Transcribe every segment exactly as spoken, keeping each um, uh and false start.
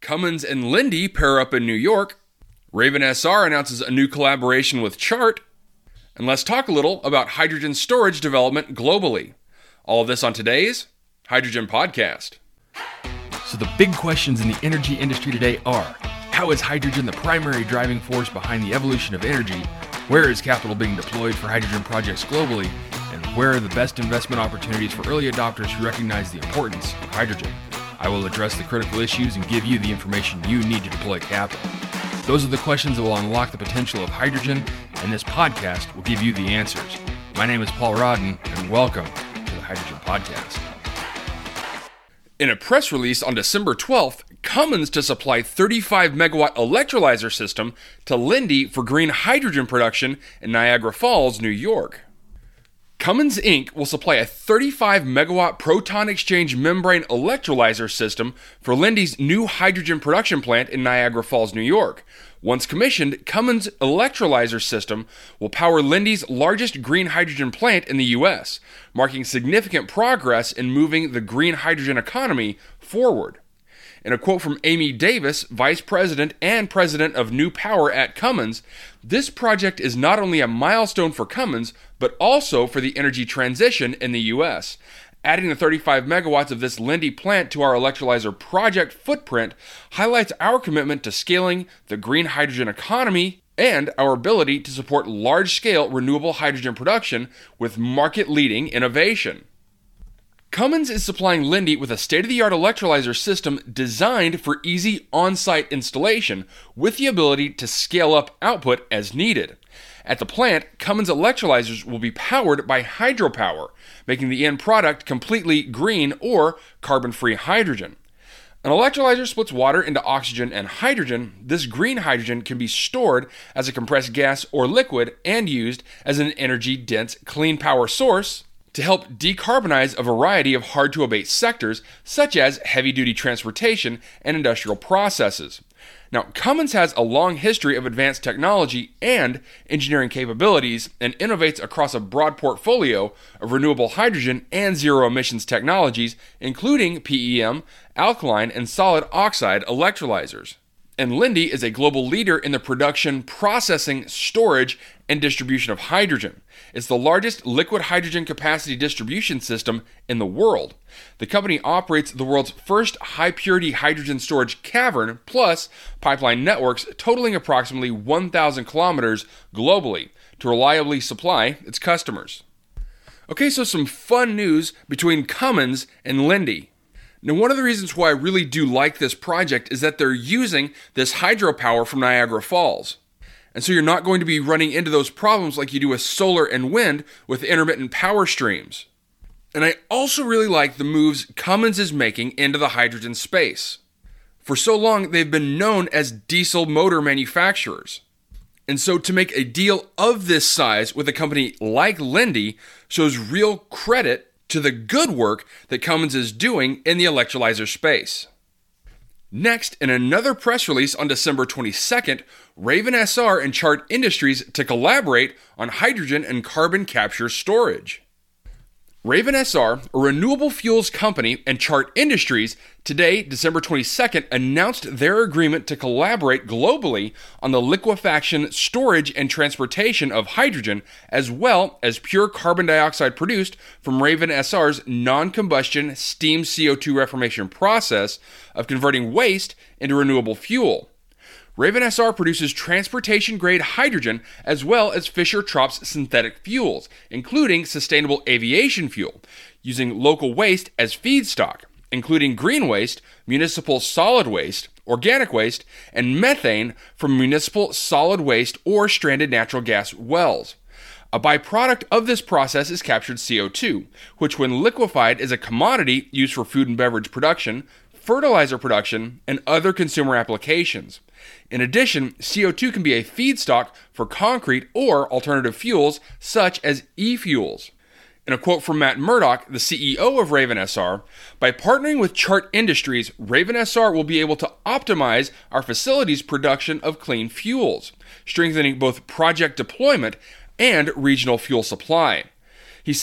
Cummins and Linde pair up in New York. Raven S R announces a new collaboration with Chart. And let's talk a little about hydrogen storage development globally. All of this on today's Hydrogen Podcast. So the big questions in the energy industry today are, how is hydrogen the primary driving force behind the evolution of energy? Where is capital being deployed for hydrogen projects globally? And where are the best investment opportunities for early adopters who recognize the importance of hydrogen? I will address the critical issues and give you the information you need to deploy capital. Those are the questions that will unlock the potential of hydrogen, and this podcast will give you the answers. My name is Paul Rodden, and welcome to the Hydrogen Podcast. In a press release on December twelfth, Cummins to supply thirty-five megawatt electrolyzer system to Linde for green hydrogen production in Niagara Falls, New York. Cummins Incorporated will supply a thirty-five megawatt proton exchange membrane electrolyzer system for Linde's new hydrogen production plant in Niagara Falls, New York. Once commissioned, Cummins' electrolyzer system will power Linde's largest green hydrogen plant in the U S, marking significant progress in moving the green hydrogen economy forward. In a quote from Amy Davis, Vice President and President of New Power at Cummins, this project is not only a milestone for Cummins, but also for the energy transition in the U S. Adding the thirty-five megawatts of this Linde plant to our electrolyzer project footprint highlights our commitment to scaling the green hydrogen economy and our ability to support large-scale renewable hydrogen production with market-leading innovation. Cummins is supplying Linde with a state-of-the-art electrolyzer system designed for easy on-site installation with the ability to scale up output as needed. At the plant, Cummins electrolyzers will be powered by hydropower, making the end product completely green or carbon-free hydrogen. An electrolyzer splits water into oxygen and hydrogen. This green hydrogen can be stored as a compressed gas or liquid and used as an energy-dense clean power source to help decarbonize a variety of hard-to-abate sectors, such as heavy-duty transportation and industrial processes. Now, Cummins has a long history of advanced technology and engineering capabilities and innovates across a broad portfolio of renewable hydrogen and zero-emissions technologies, including P E M, alkaline, and solid oxide electrolyzers. And Linde is a global leader in the production, processing, storage, and distribution of hydrogen. It's the largest liquid hydrogen capacity distribution system in the world. The company operates the world's first high-purity hydrogen storage cavern, plus pipeline networks totaling approximately one thousand kilometers globally to reliably supply its customers. Okay, so some fun news between Cummins and Linde. Now, one of the reasons why I really do like this project is that they're using this hydropower from Niagara Falls. And so you're not going to be running into those problems like you do with solar and wind with intermittent power streams. And I also really like the moves Cummins is making into the hydrogen space. For so long, they've been known as diesel motor manufacturers. And so to make a deal of this size with a company like Linde shows real credit to the good work that Cummins is doing in the electrolyzer space. Next, in another press release on December twenty-second, Raven S R and Chart Industries to collaborate on hydrogen and carbon capture storage. Raven S R, a renewable fuels company, and Chart Industries today, December twenty-second, announced their agreement to collaborate globally on the liquefaction, storage, and transportation of hydrogen, as well as pure carbon dioxide produced from Raven S R's non-combustion steam C O two reformation process of converting waste into renewable fuel. Raven S R produces transportation-grade hydrogen as well as Fischer-Tropsch synthetic fuels, including sustainable aviation fuel, using local waste as feedstock, including green waste, municipal solid waste, organic waste, and methane from municipal solid waste or stranded natural gas wells. A byproduct of this process is captured C O two, which when liquefied is a commodity used for food and beverage production, fertilizer production, and other consumer applications. In addition, C O two can be a feedstock for concrete or alternative fuels such as e-fuels. In a quote from Matt Murdock, the C E O of Raven S R, by partnering with Chart Industries, Raven S R will be able to optimize our facility's production of clean fuels, strengthening both project deployment and regional fuel supply. He says,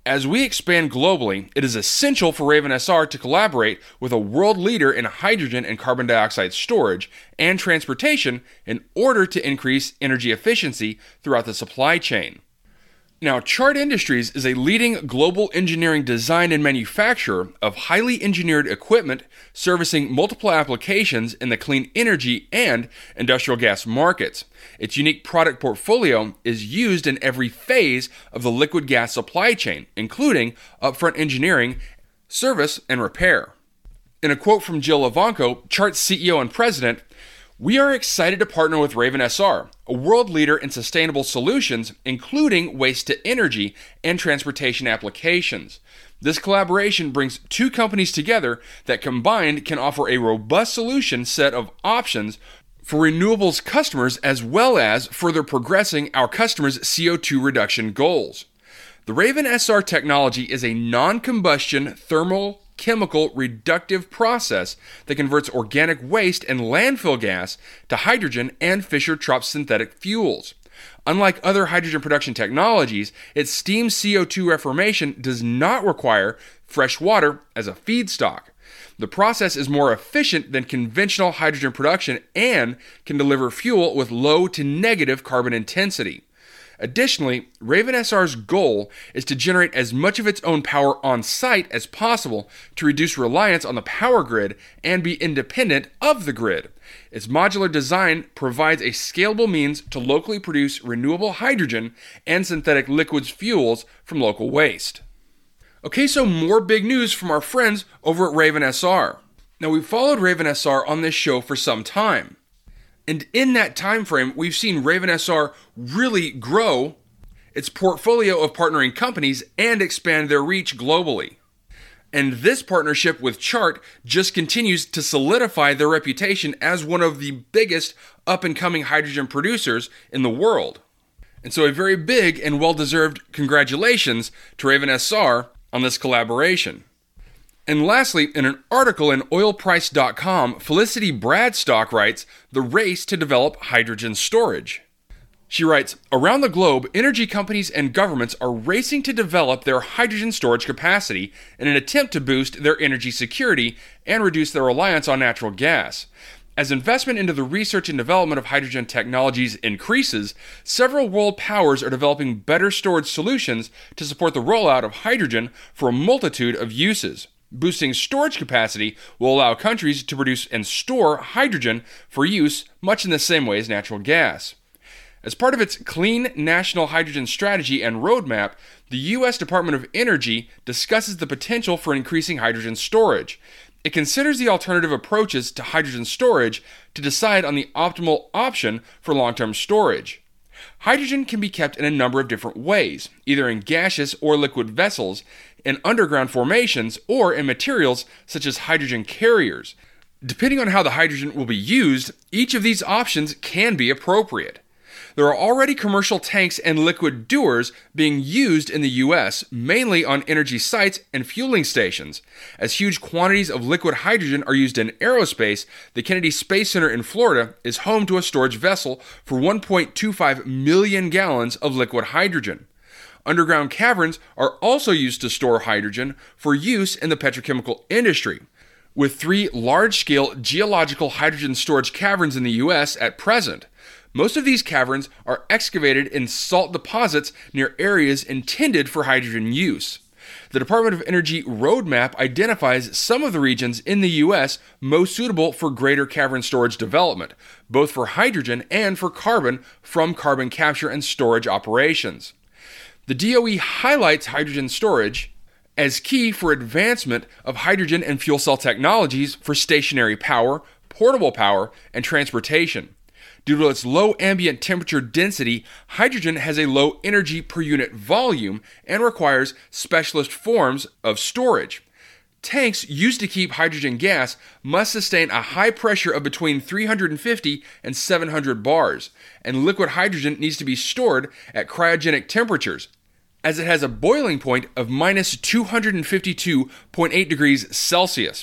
As we expand globally, it is essential for Raven S R to collaborate with a world leader in hydrogen and carbon dioxide storage and transportation in order to increase energy efficiency throughout the supply chain. Now, Chart Industries is a leading global engineering design and manufacturer of highly engineered equipment servicing multiple applications in the clean energy and industrial gas markets. Its unique product portfolio is used in every phase of the liquid gas supply chain, including upfront engineering, service, and repair. In a quote from Jill Evanko, Chart's C E O and president, "We are excited to partner with Raven S R, a world leader in sustainable solutions, including waste-to-energy and transportation applications. This collaboration brings two companies together that combined can offer a robust solution set of options for renewables customers as well as further progressing our customers' C O two reduction goals." The Raven S R technology is a non-combustion thermal chemical reductive process that converts organic waste and landfill gas to hydrogen and Fischer-Tropsch synthetic fuels. Unlike other hydrogen production technologies, its steam C O two reformation does not require fresh water as a feedstock. The process is more efficient than conventional hydrogen production and can deliver fuel with low to negative carbon intensity. Additionally, Raven S R's goal is to generate as much of its own power on site as possible to reduce reliance on the power grid and be independent of the grid. Its modular design provides a scalable means to locally produce renewable hydrogen and synthetic liquids fuels from local waste. Okay, so more big news from our friends over at Raven S R. Now, we've followed Raven S R on this show for some time. And in that time frame, we've seen Raven S R really grow its portfolio of partnering companies and expand their reach globally. And this partnership with Chart just continues to solidify their reputation as one of the biggest up-and-coming hydrogen producers in the world. And so a very big and well-deserved congratulations to Raven S R on this collaboration. And lastly, in an article in oil price dot com, Felicity Bradstock writes, "The race to develop hydrogen storage." She writes, "Around the globe, energy companies and governments are racing to develop their hydrogen storage capacity in an attempt to boost their energy security and reduce their reliance on natural gas. As investment into the research and development of hydrogen technologies increases, several world powers are developing better storage solutions to support the rollout of hydrogen for a multitude of uses. Boosting storage capacity will allow countries to produce and store hydrogen for use much in the same way as natural gas." As part of its Clean National Hydrogen Strategy and Roadmap, the U S Department of Energy discusses the potential for increasing hydrogen storage. It considers the alternative approaches to hydrogen storage to decide on the optimal option for long-term storage. Hydrogen can be kept in a number of different ways, either in gaseous or liquid vessels, in underground formations, or in materials such as hydrogen carriers. Depending on how the hydrogen will be used, each of these options can be appropriate. There are already commercial tanks and liquid dewars being used in the U S, mainly on energy sites and fueling stations. As huge quantities of liquid hydrogen are used in aerospace, the Kennedy Space Center in Florida is home to a storage vessel for one point two five million gallons of liquid hydrogen. Underground caverns are also used to store hydrogen for use in the petrochemical industry, with three large-scale geological hydrogen storage caverns in the U S at present. Most of these caverns are excavated in salt deposits near areas intended for hydrogen use. The Department of Energy Roadmap identifies some of the regions in the U S most suitable for greater cavern storage development, both for hydrogen and for carbon from carbon capture and storage operations. The D O E highlights hydrogen storage as key for advancement of hydrogen and fuel cell technologies for stationary power, portable power, and transportation. Due to its low ambient temperature density, hydrogen has a low energy per unit volume and requires specialist forms of storage. Tanks used to keep hydrogen gas must sustain a high pressure of between three hundred fifty and seven hundred bars, and liquid hydrogen needs to be stored at cryogenic temperatures, as it has a boiling point of minus two hundred fifty-two point eight degrees Celsius.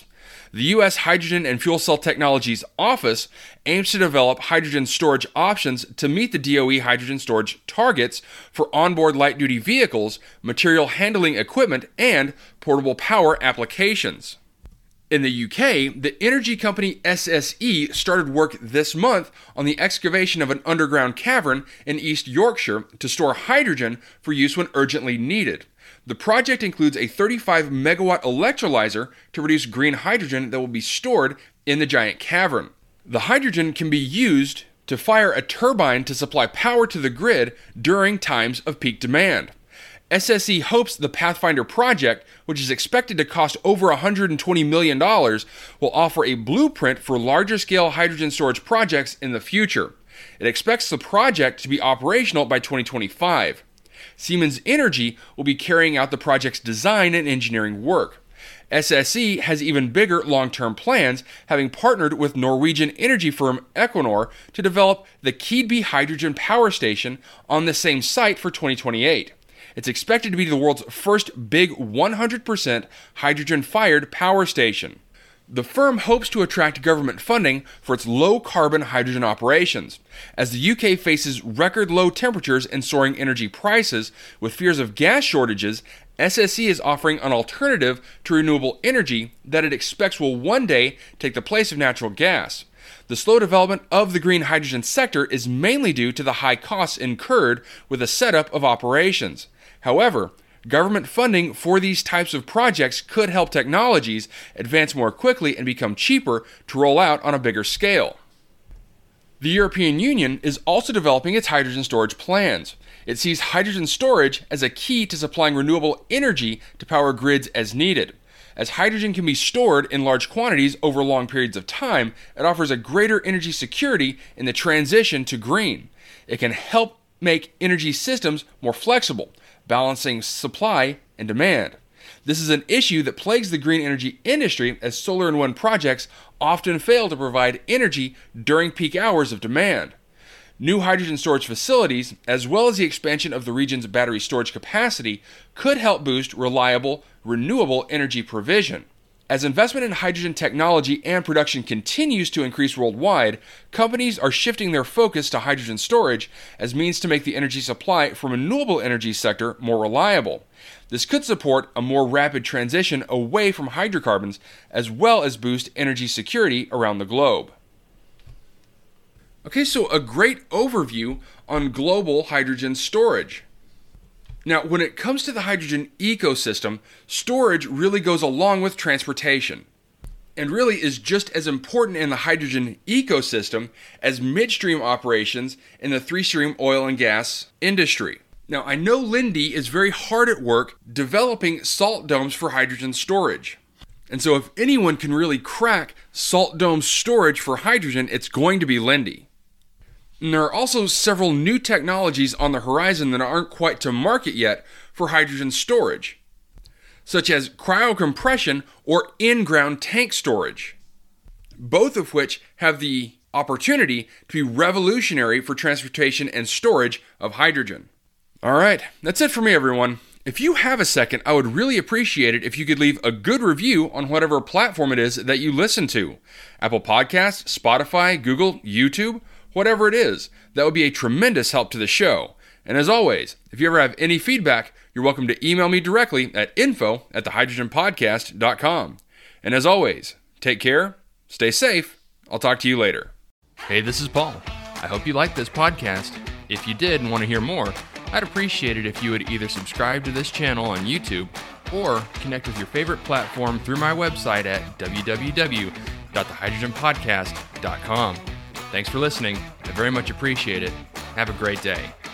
The U S Hydrogen and Fuel Cell Technologies Office aims to develop hydrogen storage options to meet the D O E hydrogen storage targets for onboard light-duty vehicles, material handling equipment, and portable power applications. In the U K, the energy company S S E started work this month on the excavation of an underground cavern in East Yorkshire to store hydrogen for use when urgently needed. The project includes a thirty-five megawatt electrolyzer to produce green hydrogen that will be stored in the giant cavern. The hydrogen can be used to fire a turbine to supply power to the grid during times of peak demand. S S E hopes the Pathfinder project, which is expected to cost over one hundred twenty million dollars, will offer a blueprint for larger-scale hydrogen storage projects in the future. It expects the project to be operational by twenty twenty-five. Siemens Energy will be carrying out the project's design and engineering work. S S E has even bigger long-term plans, having partnered with Norwegian energy firm Equinor to develop the Keadby Hydrogen Power Station on the same site for twenty twenty-eight. It's expected to be the world's first big one hundred percent hydrogen-fired power station. The firm hopes to attract government funding for its low-carbon hydrogen operations. As the U K faces record low temperatures and soaring energy prices, with fears of gas shortages, S S E is offering an alternative to renewable energy that it expects will one day take the place of natural gas. The slow development of the green hydrogen sector is mainly due to the high costs incurred with the setup of operations. However, government funding for these types of projects could help technologies advance more quickly and become cheaper to roll out on a bigger scale. The European Union is also developing its hydrogen storage plans. It sees hydrogen storage as a key to supplying renewable energy to power grids as needed. As hydrogen can be stored in large quantities over long periods of time, it offers a greater energy security in the transition to green. It can help make energy systems more flexible, balancing supply and demand. This is an issue that plagues the green energy industry, as solar and wind projects often fail to provide energy during peak hours of demand. New hydrogen storage facilities, as well as the expansion of the region's battery storage capacity, could help boost reliable, renewable energy provision. As investment in hydrogen technology and production continues to increase worldwide, companies are shifting their focus to hydrogen storage as means to make the energy supply from the renewable energy sector more reliable. This could support a more rapid transition away from hydrocarbons, as well as boost energy security around the globe. Okay, so a great overview on global hydrogen storage. Now, when it comes to the hydrogen ecosystem, storage really goes along with transportation, and really is just as important in the hydrogen ecosystem as midstream operations in the three-stream oil and gas industry. Now, I know Linde is very hard at work developing salt domes for hydrogen storage. And so if anyone can really crack salt dome storage for hydrogen, it's going to be Linde. And there are also several new technologies on the horizon that aren't quite to market yet for hydrogen storage, such as cryocompression or in-ground tank storage, both of which have the opportunity to be revolutionary for transportation and storage of hydrogen. All right, that's it for me, everyone. If you have a second, I would really appreciate it if you could leave a good review on whatever platform it is that you listen to. Apple Podcasts, Spotify, Google, YouTube, whatever it is. That would be a tremendous help to the show. And as always, if you ever have any feedback, you're welcome to email me directly at info at the hydrogen podcast dot com. And as always, take care, stay safe, I'll talk to you later. Hey, this is Paul. I hope you liked this podcast. If you did and want to hear more, I'd appreciate it if you would either subscribe to this channel on YouTube or connect with your favorite platform through my website at w w w dot the hydrogen podcast dot com. Thanks for listening. I very much appreciate it. Have a great day.